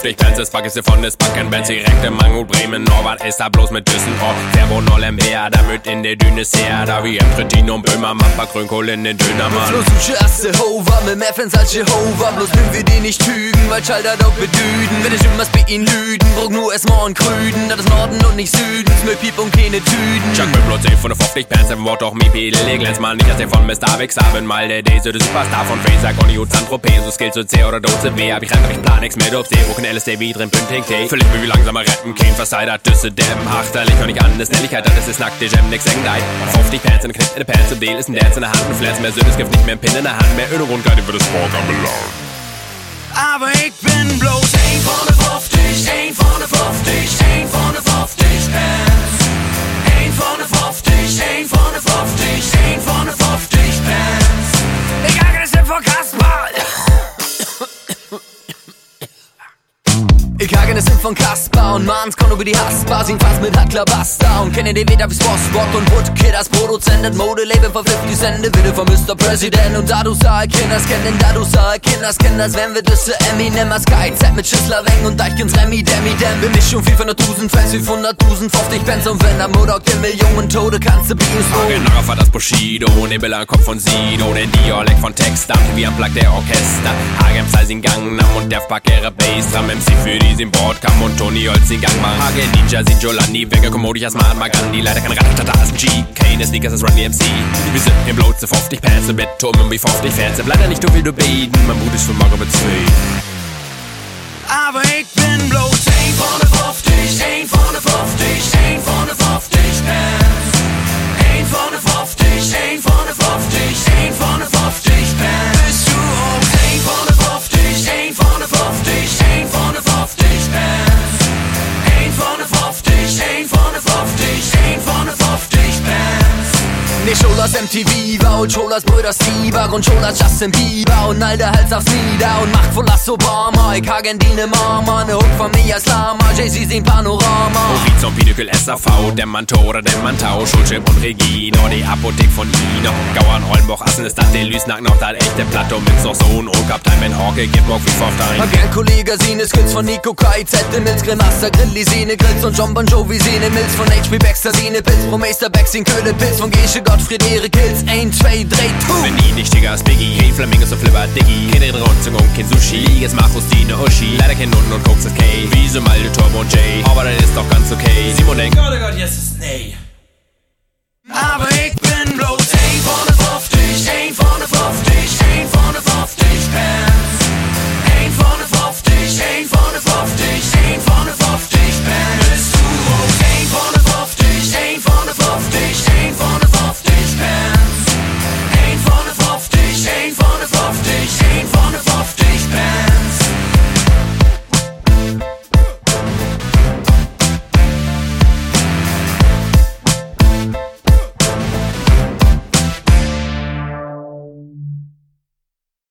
50 Pence, das Pack von des Bankenbands, direkt im Mang und Bremen, Norbert ist da bloß mit Düsseldorf. Verbo Nollem her, damit in der Düne her, da wie im Trittin und Böhmermann, paar Grünkohl in den Dönermann. Bloß du schaust Jehovah, mit mehr Fans als Jehovah, bloß nimm wir die nicht tügen, weil Schalter doch bedüden. Wenn ich immer bei ihnen lüden, brauch nur erstmal und Krüden, das ist Norden und nicht Süden, Smöpiep und keine Tüden. Chuck mit bloß 10 von der 50 Pence, im Wort auch mi Pedel, glänz mal nicht, als der von Mr. Wix haben, mal der Daisy, der Superstar von Fraser, Conny und Saint-Tropez, so Skills und C oder Doze W, hab ich rein, ich plan nix mit, ob sie auch ein LSD wie drin, Pünting Tee. Völlig wie langsamer Rappen, kein Versalter, Düsse, Dämmen, Hachterlich, und nicht an, das Nelligkeit, das ist nackt, die Jam, nix hängt ein. 50 Pants in der Knipp, in der Pants, im Deal ist ein Dance in der Hand, ein Flans, mehr Sinn, es gibt nicht mehr ein Pin in der Hand, mehr Öl und Rundkeit über das Sport anbelangt. Aber ich bin bloß ein von der 50, ein von der 50, ein von der 50 Pants. Ein von der 50, ein von der 50, ein von der 50 Pants. Ich hake das von Kasper. Ich hake das von Kasper und Mans kommt über die Haspa, sing fast mit Hackler Basta und kenne den wieder wie Bosswort und Woodkid als Produzent, das Modelabel von 50 Cent, Wille von Mr. President und da du sah, Kinders kennen, da du sah, Kinders kennen, das wenn wir Düsse Eminem als KZ mit Schissler Weng und Deichkins Remi, Demi, Dem, bin ich schon 400.000 Fans, 500.000, 50 Pence und wenn am Modok der Millionen Tode kannst du Bios holen. Naraf hat das Bushido, Nebel am Kopf von Sido, den Dialekt von Texter, wie am Plug der Orchester, Hagem Sizing Gangnam und Def Pack ihre Bass, Drum MC für die im Bordkamm und Tony Holz den Gang machen. Hage Ninja, sind Jolani, Wenger, Commodias, Mahatma Gandhi, leider kein Radtata, da ist ein G. Kane, Sneakers, ist Run DMC. Wir sind im Blut zu 50 Pants, mit Turm wie 50 Fans. Leider nicht so viel du beten, mein Bruder ist für Mager mit 2. Aber ich bin bloß ein von der 50, ein von der 50, ein von der 50 Pants. Ein von der 50, ein von der 50, ein von der 50 Pants. Bist du auch ein von der 50, ein von der 50, ein von der 50 Pants. Ein von der 50, ein von der 50, ein von der 50 Pants. Nicht Scholas MTV war und Scholas Brüder Stieber und Scholas Justin Bieber und all der Hals aufs Nieder und Macht von Lass Obama. Ich hagen die ne Mama, ne Hook von mir als Lama, Jay-Z sehen Panorama. Horizont zum Pinnacle SAV, der Mantora, der Mantau, Schulchip und Regino, die Apothek von Ino. Gauern, Hollenboch, Assen ist das, der Lüsnack noch das echte Plateau mit so Sohn und Kaptein, wenn Hawke, gibt Bock wie Vorteil. Hab gern Kollege, Sine, Skills von Nico KIZ, Mills, Grenasta, Grilli, Sine, Grills und John Bon Jovi, Sine, Mills von HP Baxter, Sine, Pilz, Pro Meister, Baxing, Köhle, Pilz von Gesche, Gottfried, Erik, Hills, 1, 2, 3, 2. Wenn die nicht Digger als Biggie, kein Flamingos und Flipper Diggy, keine Runzung und kein Sushi, jetzt Markus, Dine, Uschi, leider kein Nutten und Koks ist K, wie so mal der Turbo und Jay, aber das ist doch ganz okay. Simon denkt, Gott, yes, ist nee.